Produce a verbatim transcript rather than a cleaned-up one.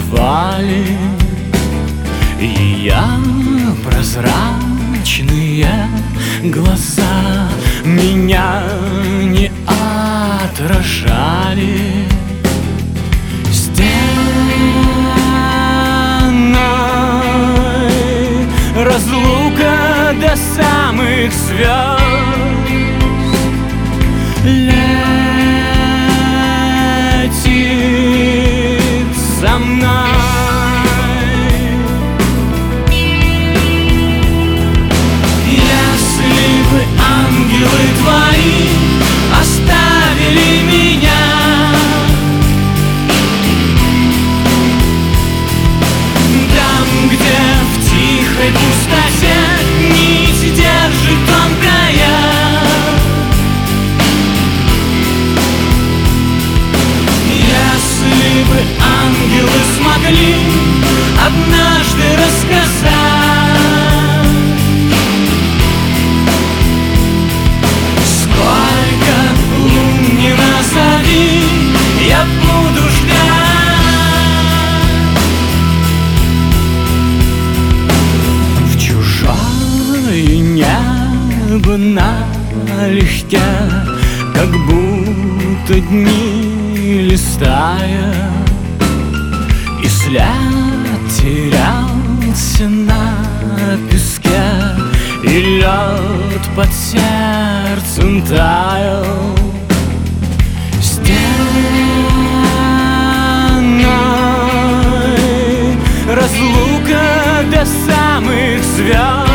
закрывали ее прозрачные глаза, меня не отражали стеной. Разлука до самых звезд летит со мной. Если бы ангелы твои оставили меня там, где в тихой пустоте нить держит тонкая, если бы ангелы смогли однажды рассказать, сколько лун не назови, я буду ждать. В чужое небо налегке, как будто дни листая, и след терялся на песке, и лед под сердцем таял стеной. Разлука до самых звезд